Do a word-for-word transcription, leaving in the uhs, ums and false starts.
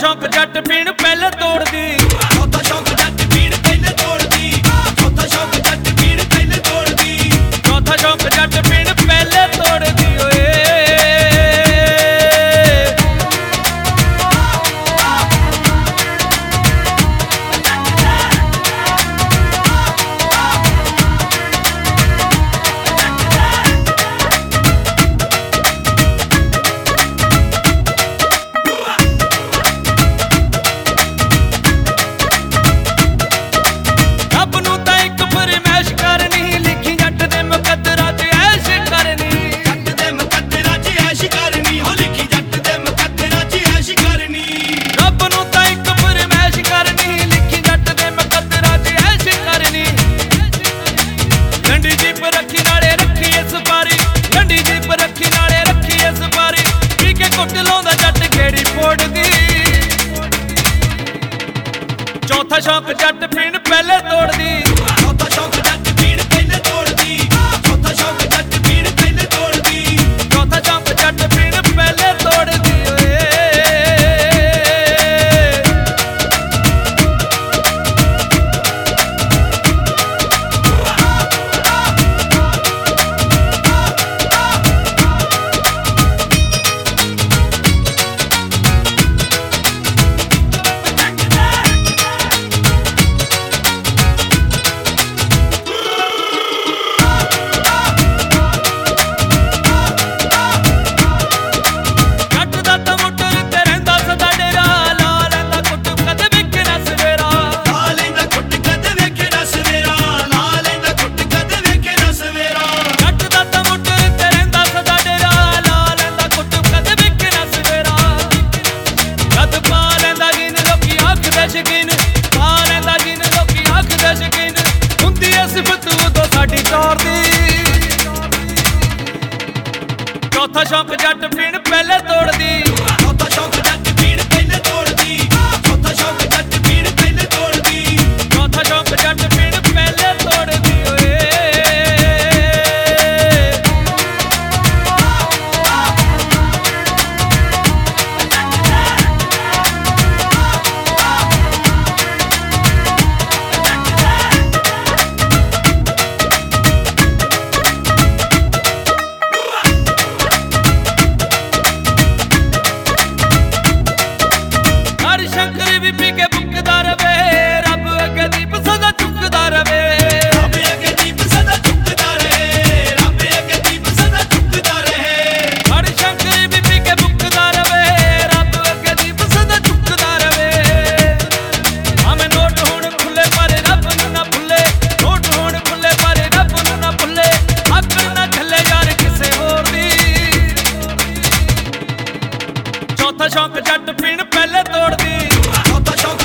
शौक जट पीण पहले तोड़दी, चौथा शौक जट पीण पहले तोड़दी, चौथा शौक जट पीण पहले तोड़दी, चौथा शौक जट पीण पहले तोड़दी ओए। चौथा शौक जट पीण पहले तोड़दी, चौथा शौक जट पीण पहले तोड़दी, चौथा शौक जट पीण पहले तोड़दी, चौथा शौक जट पीण पहले तोड़दी ओए। चौथा शौक जट पीण पहले तोड़दी, चौथा शौक जट पीण पहले तोड़दी, चौथा शौक जट पीण पहले तोड़दी, चौथा शौक जट पीण पहले तोड़दी ओए। शंकर भी पी के बुकदा रवे, रब अगे दीप सदा चुकदा रवे, रब अगे दीप सदा चुकदा रहे, रब अगे दीप सदा चुकदा रहे। हर शंकर भी पी के बुकदा रवे, रब अगे दीप सदा चुकदा रवे। हमें नोट होण खुले पर रब नूं ना भुले, नोट होण खुले पर रब नूं ना भुले, आकड़ ना झले यार किसे होर दी। चौथा शौक जट पीण पहले तोड़दी, चौथा शौक